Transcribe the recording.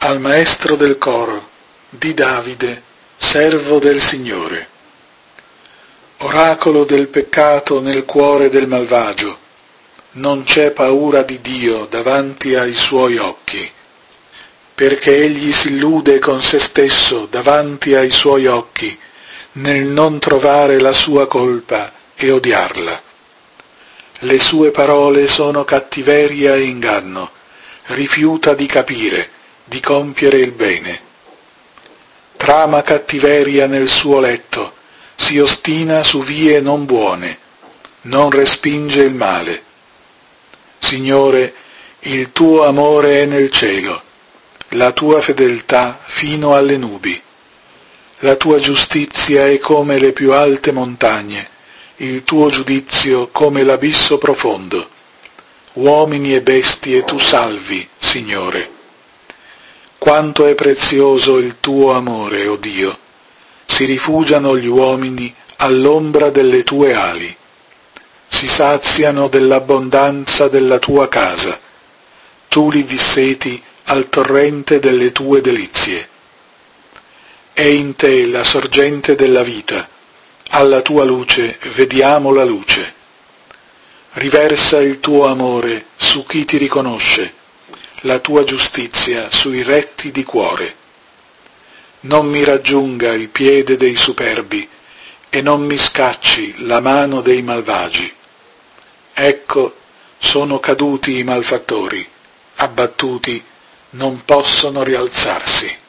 al maestro del coro, di Davide, servo del Signore. Oracolo del peccato nel cuore del malvagio, non c'è paura di Dio davanti ai suoi occhi, perché egli si illude con se stesso davanti ai suoi occhi, nel non trovare la sua colpa e odiarla. Le sue parole sono cattiveria e inganno, rifiuta di capire, di compiere il bene. Trama cattiveria nel suo letto, si ostina su vie non buone, non respinge il male. Signore, il tuo amore è nel cielo, la tua fedeltà fino alle nubi. La tua giustizia è come le più alte montagne, il tuo giudizio come l'abisso profondo. Uomini e bestie tu salvi, Signore. Quanto è prezioso il tuo amore, o Dio! Si rifugiano gli uomini all'ombra delle tue ali. Si saziano dell'abbondanza della tua casa. Tu li disseti al torrente delle tue delizie. È in te la sorgente della vita. Alla tua luce vediamo la luce. Riversa il tuo amore su chi ti riconosce, la tua giustizia sui retti di cuore. Non mi raggiunga il piede dei superbi e non mi scacci la mano dei malvagi. Ecco, sono caduti i malfattori, abbattuti, non possono rialzarsi.